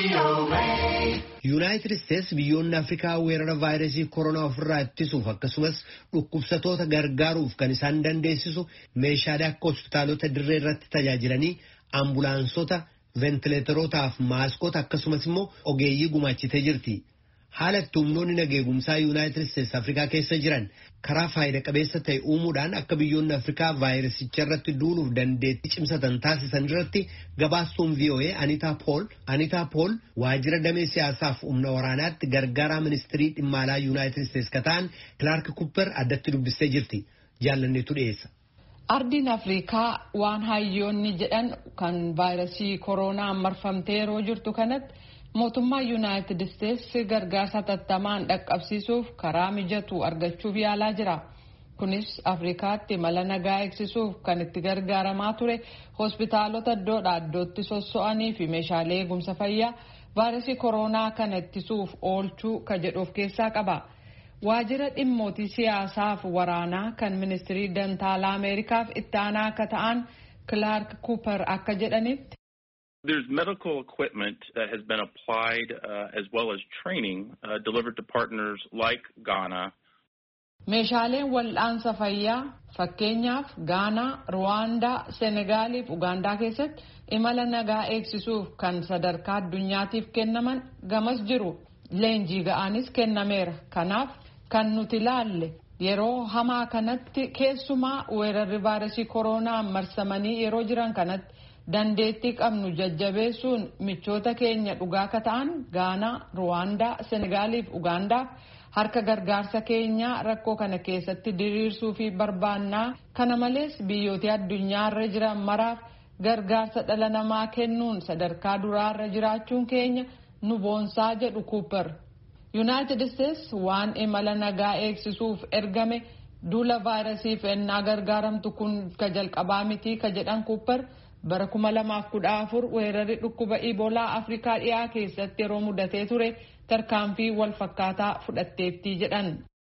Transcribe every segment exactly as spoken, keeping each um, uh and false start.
United States biyyoonni Afrikaa weerara vaayirasii koronaa ofirraa ittisuuf akkasumas dhukkubsatoota gargaaruuf kan isaan dandeessisu meeshaalee akka hospitaalota dirree irratti tajaajilanii ambulaansota, ventileeterootaaf maaskota akkasumas immoo ogeeyyii gumaachitee jirti. Haala itti humnoonni nageegumsaa United States Afrikaa keessa jiran karaa faayida qabeessa ta'e uumuudhaan akka biyyoonni Afrikaa vaayirasicha irratti duuluuf dandeettii cimsatan taasisan irratti gabaastuun V O A Anita Paul Anita Paul waajjira damee siyaasaaf humna waraanaatti gargaaraa ministirii dhimma alaa United States kataan Clark Cooper addatti dubbistee jirti. Jaallanneetu dhiyeessa. Ardiin Afrikaa waan hayyoonni jedhan kan vaayirasii koronaa marfamtee yeroo jirtu kanatti mootummaa United States gargaarsa tattamaan dhaqqabsiisuuf karaa mijatu argachuuf yaalaa jira. Kunis Afrikaatti mala nagaa eegsisuuf kan itti gargaaramaa ture hospitaalota iddoodhaa iddootti sosso'anii fi meeshaalee eegumsa fayyaa vaayirasii koronaa kana ittisuuf oolchuu ka jedhuuf keessaa qaba. Waajjira dhimmootii siyaasaaf waraanaa kan ministirii dantaalaa Ameerikaaf itti aanaa akka ta'an Clark Cooper akka jedhanitti. There's medical equipment that has been applied uh, as well as training uh, delivered to partners like Ghana. Meeshaaleen wal'aansa fayyaa fakkeenyaaf Gaanaa, Ruwaandaa, Senegaaliif Ugaandaa keessatti imala nagaa eegsisuuf kan sadarkaa addunyaatiif kennaman gamas jiru. Leenjii ga'aanis kennameera. Kanaaf kan nuti ilaalle yeroo hamaa kanatti keessumaa weerarri vaayirasii koronaa marsamanii yeroo jiran kanatti dandeettii qabnu jajjabeessuun michoota keenya dhugaa akka ta'an Gaanaa, Ruwaandaa, Senegaaliif Ugaandaaf harka gargaarsa keenyaa rakkoo kana keessatti diriirsuu fi barbaannaa. Kana malees biyyoota addunyaarra jiran maraaf gargaarsa dhala namaa kennuun sadarkaa duraarra jiraachuun keenya nu boonsaa jedhu Cooper. United States waan imala nagaa eegsisuuf ergame duula vaayirasiif ennaa gargaaramtu kun ka jalqabaa miti ka jedhan Cooper. Bara kuma lamaaf kudha afur weerarri dhukkuba Iboolaa Afrikaa dhiyaa keessatti yeroo mudatee ture tarkaanfii wal fakkaataa fudhatteetti jedhan.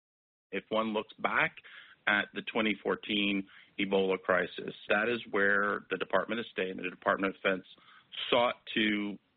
If one looks back at the twenty fourteen Ebola crisis, that is where the Department of State and the Department of Defense sought to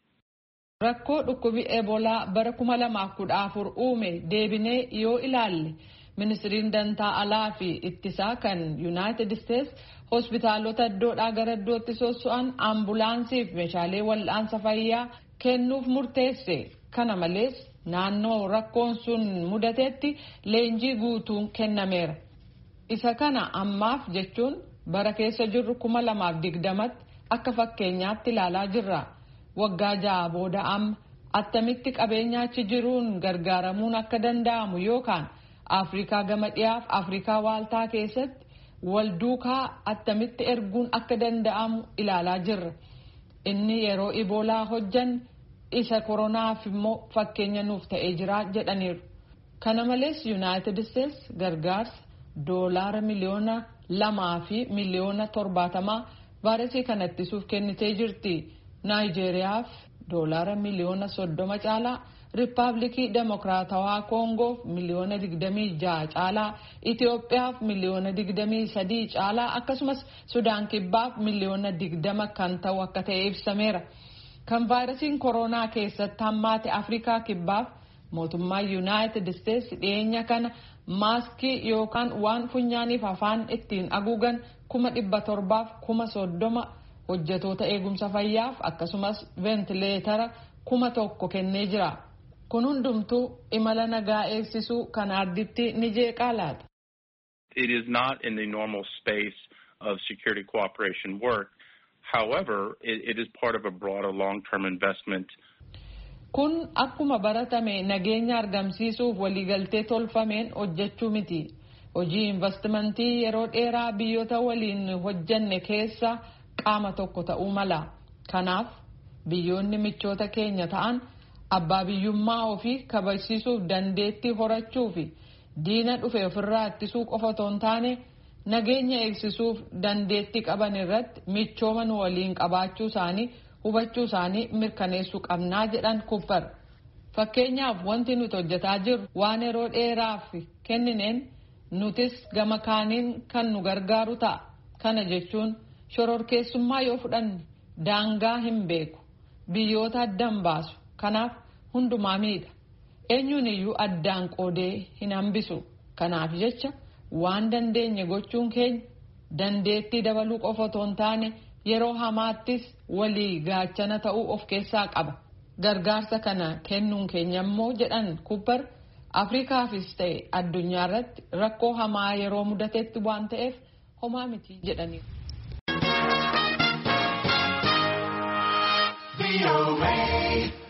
Rakkoo dhukkubi Iboolaa bara kuma lamaaf kudha afur uume deebinee yoo ilaalle ministiriin dantaa alaa fi ittisaa kan United States hospitaalota iddoodhaa gara iddootti sosso'an ambulaansiif meeshaalee wal'aansa fayyaa kennuuf murteesse. Kana malees naannoo rakkoon sun mudatetti leenjii guutuun kennameera. Isa kana ammaaf jechuun bara keessa jirru kuma lamaaf digdamatti akka fakkeenyaatti ilaalaa jirra. Waggaa ja'a booda amma attamitti qabeenyaachi jiruun gargaaramuun akka danda'amu yookaan Afrikaa gama dhiyaaf Afrikaa waaltaa keessatti wal duukaa attamitti erguun akka danda'amu ilaalaa jirra. Inni yeroo Iboolaa hojjan isa koronaaf immoo fakkeenya nuuf ta'ee jira jedhaniiru. Kana malees United States gargaarsa doolaara miliyoona lamaa fi miliyoona torbaatamaa vaayirasii kana ittisuuf kennitee jirti. Naayijeriyaaf doolaara miliyoona soddoma caalaa, Riippaabilikii Demokiraatawaa Koongoof miliyoona digdamii ja'a caalaa, Itoophiyaaf miliyoona digdamii sadii caalaa akkasumas Sudaan Kibbaaf miliyoona digdama kan ta'u akka ta'e ibsameera. Kan vaayirasiin koronaa keessatti hammaate Afrikaa Kibbaaf mootummaa United States dhiyeenya kana maaskii yookaan waan funyaaniif afaan ittiin haguugan kuma dhibba torbaaf kuma soddoma hojjetoota eegumsa fayyaaf akkasumas ventileetara kuma tokko kennee jira. Kun hundumtuu imala nagaa eegsisuu kan arditti ni jeeqaa laata? It is not in the normal space of security cooperation work. However, it, it is part of a broader long-term investment. Kun akkuma baratame nageenya argamsiisuuf waliigaltee tolfameen hojjechuu miti. Hojii investimentii yeroo dheeraa biyyoota waliin hojjanne keessa qaama tokko ta'uu mala. Kanaaf biyyoonni michoota keenya ta'an abbaa biyyummaa ofii kabachiisuuf dandeettii horachuu fi diina dhufe ofirraa ittisuu qofa otoo hin taane nageenya eegsisuuf dandeettii qaban irratti michooman waliin qabaachuu isaanii hubachuu isaanii mirkaneessuu qabnaa jedhan Cooper. Fakkeenyaaf wanti nuti hojjetaa jirru waan yeroo dheeraaf kennineen nutis gama kaaniin kan nu gargaaru ta'a. Kana jechuun shororkeessummaa yoo fudhanne daangaa hin beeku, biyyoota addan baasu, Kanaaf hundumaa miidha. Eenyuun iyyuu addaan qoodee hin hambisu. Kanaaf jecha waan dandeenye gochuun keenya dandeettii dabaluu qofa otoo hin taane yeroo hamaattis walii gaachana ta'uu of keessaa qaba. Gargaarsa kana kennuun keenya immoo jedhan Cooper Afrikaafis ta'e addunyaa irratti rakkoo hamaa yeroo mudatetti waan ta'eef homaa miti jedhani.